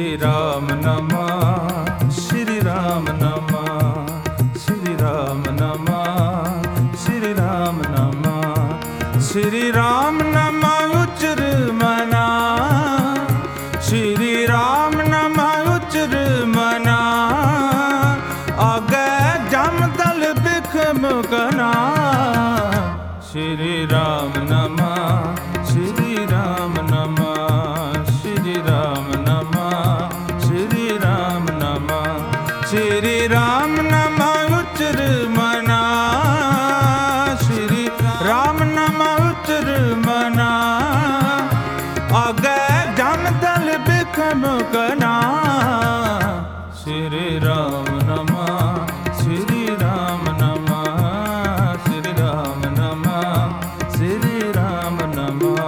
राम नमः श्री राम नमः श्री राम नमः श्री राम नमः श्री राम नमः उच्चर मना श्री राम नमः उच्चर मना आगे जमदल बिखम कना श्री राम नमः श्री राम नमः श्री राम नमः श्री राम नमः श्री राम नमः उच्चर मना श्री राम नमः उच्चर मना आगे जमदल बिखम कना श्री राम नमः श्री राम नमः श्री राम नमः श्री राम नमः।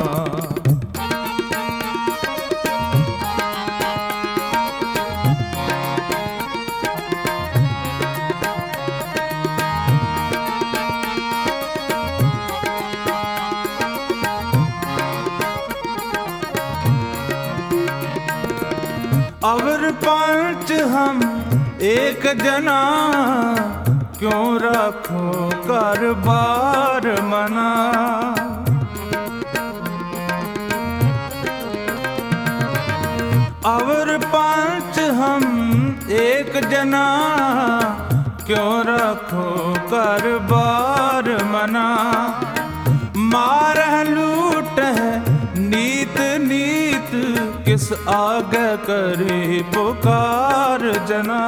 अवर पांच हम एक जना क्यों रखो कर बार मना अवर पांच हम एक जना क्यों रखो कर बार मना मार लूट है नीत नीत किस आगे करे पुकार जना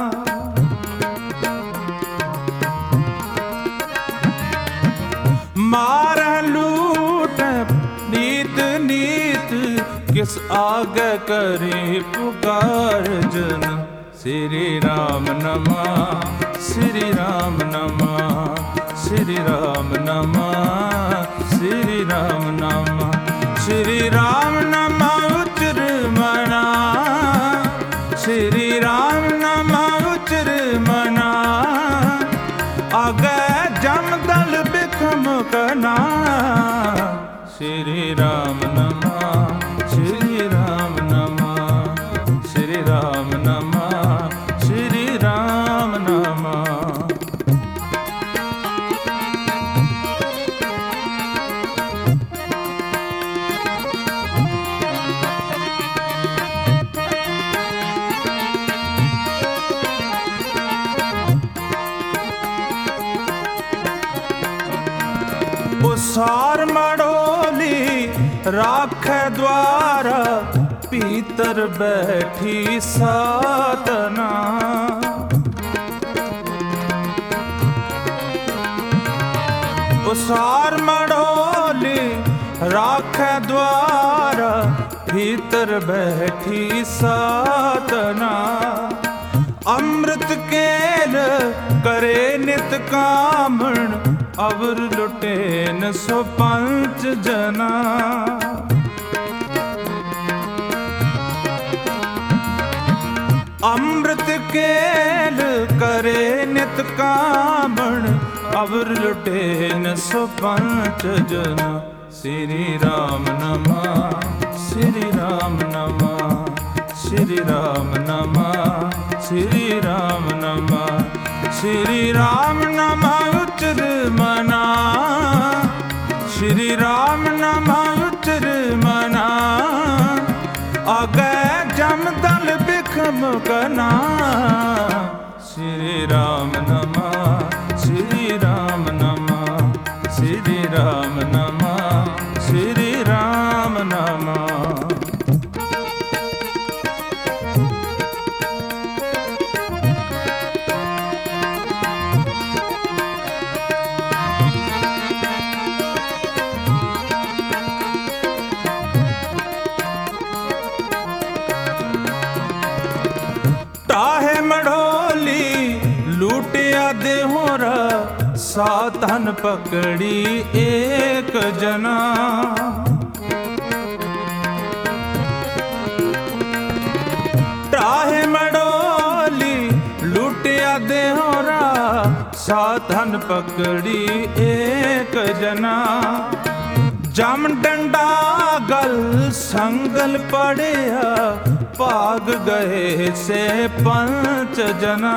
मार लूट नीत नीत किस आगे करे पुकार जना श्री राम नमः श्री राम नमः श्री राम नमः श्री राम नमः श्री राम नमः उच्चर मना श्री राम नमः उच्चर मना आगे जमदल बिखम कना श्री राम नमः श्री राम नमः श्री राम नमः श्री राम नमः। सार मड़ोली राख द्वारा पीतर बैठी सातना सार मड़ोली राख द्वारा भीतर बैठी सातना अमृत केल करे नित कामण अवर लुटेन सो पंच जना अमृत केल करे नित कामण अवर लुटेन सो पंच जना श्री राम नमः श्री राम नमः श्री राम नमः श्री राम नमः श्री राम नमः उच्चर मना श्री राम नमः उच्चर मना आगे जमदल बिखम कना श्री राम नमः श्री राम नमः श्री राम नमः श्री राम नमः। देहोरा साधन पकड़ी एक जना टाहे मड़ोली लुटिया देहोरा साधन पकड़ी एक जना ਜਮ ਡੰਡਾ ਗਲ ਸੰਗਲ ਪੜਿਆ, ਭਾਗ ਗਏ ਸੇ ਪੰਚ ਜਨਾ।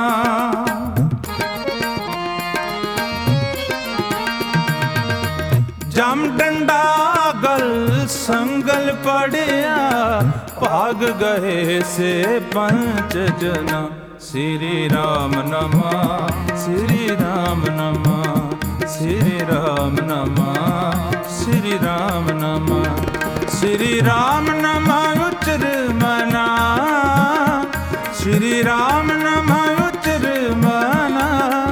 ਜਮ ਡੰਡਾ ਗਲ ਸੰਗਲ ਪੜਿਆ, ਭਾਗ ਗਏ ਸੇ ਪੰਚ ਜਨਾ। ਸ੍ਰੀ ਰਾਮ ਨਮਾ ਸ੍ਰੀ ਰਾਮ ਨਮਾ ਸ੍ਰੀ ਰਾਮ ਨਮਾ ਸ੍ਰੀ ਰਾਮ ਨਮਾ। ਸ੍ਰੀ ਰਾਮ ਨਮਾ ਉਚਰ ਮਨਾ, ਸ੍ਰੀ ਰਾਮ ਨਮਾ ਉਚਰ ਮਨਾ।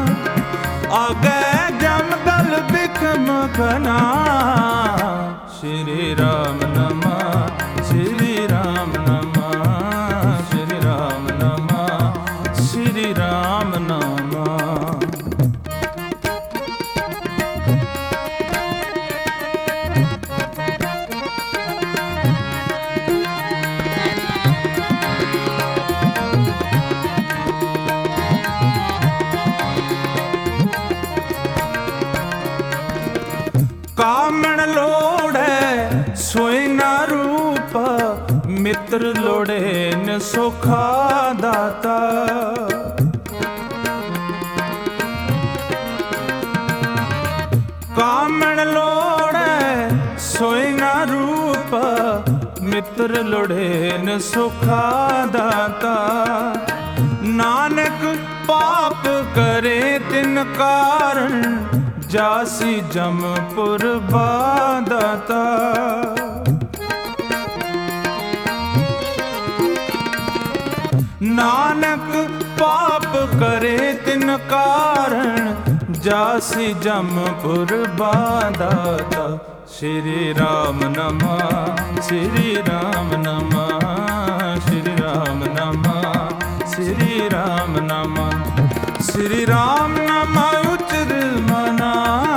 ਆਗੇ ਜਮ ਦਲ ਬਿਖਮ ਘਨਾ, ਸ੍ਰੀ ਰਾਮ ਨਮਾ ਸ੍ਰੀ ਰਾਮ ਨਮਾ ਸ੍ਰੀ ਰਾਮ ਨਮਾ ਸ੍ਰੀ ਰਾਮ ਨਮਾ। ਕਾਮਣ ਲੋੜੈ ਸੋਇ ਨਾ ਰੂਪ, ਮਿੱਤਰ ਲੋੜੇ ਨ ਸੁਖਾ ਦਾਤਾ। ਕਾਮਣ ਲੋੜੈ ਸੋਇ ਨਾ ਰੂਪ, ਮਿੱਤਰ ਲੋੜੇ ਨ ਸੁਖਾ ਦਾਤਾ। ਨਾਨਕ ਪਾਪ ਕਰੇ ਤਿਨ ਕਾਰਨ, ਜਾਸੀ ਜਮਪੁਰ ਬਾਦਾਤਾ। ਨਾਨਕ ਪਾਪ ਕਰੇ ਤਿਨ ਕਾਰਨ, ਜਾਸੀ ਜਮਪੁਰ ਬਾਦਾਤਾ। ਸ੍ਰੀ ਰਾਮ ਨਮਾ ਸ੍ਰੀ ਰਾਮ ਨਮਾ ਸ੍ਰੀ ਰਾਮ ਨਮਾ ਸ੍ਰੀ ਰਾਮ ਨਮਾ। ਸ੍ਰੀ ਰਾਮ ਨਮਾ ਉਚਰ ਮਨਾ,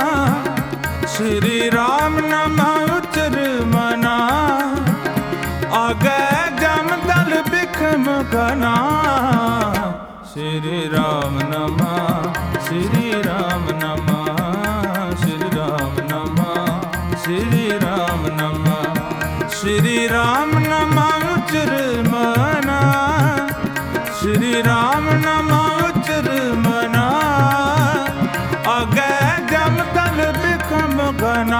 ਸ੍ਰੀ ਰਾਮ ਨਮਾ ਉਚਰ ਮਨਾ। ਆਗੇ ਜਮ ਦਲ ਬਿਖਮ ਘਨਾ, ਸ੍ਰੀ ਰਾਮ ਨਮਾ ਸ੍ਰੀ ਰਾਮ ਨਮਾ ਸ੍ਰੀ ਰਾਮ ਨਮਾ ਸ੍ਰੀ ਰਾਮ ਨਮਾ। ਸ੍ਰੀ ਰਾਮ ਨਮਾ ਉਚਰ ਮਨਾ, ਸ੍ਰੀ ਰਾਮ ਨਮਾ ਉਚਰ ਮਨਾ। ਆਗੇ ਜਮ ਦਲ ਬਿਖਮ ਘਨਾ,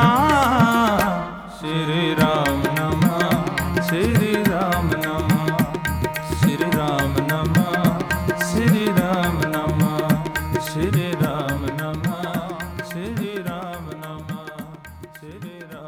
ਸ੍ਰੀ ਰਾਮ ਨਮਾ ਸ੍ਰੀ ਰਾਮ ਨਮਾ ਸ੍ਰੀ ਰਾਮ ਨਮਾ ਸ੍ਰੀ ਰਾਮ ਨਮਾ ਸ੍ਰੀ ਰਾਮ ਨਮਾ ਸ੍ਰੀ ਰਾਮ ਨਮਾ ਸ੍ਰੀ ਰਾਮ।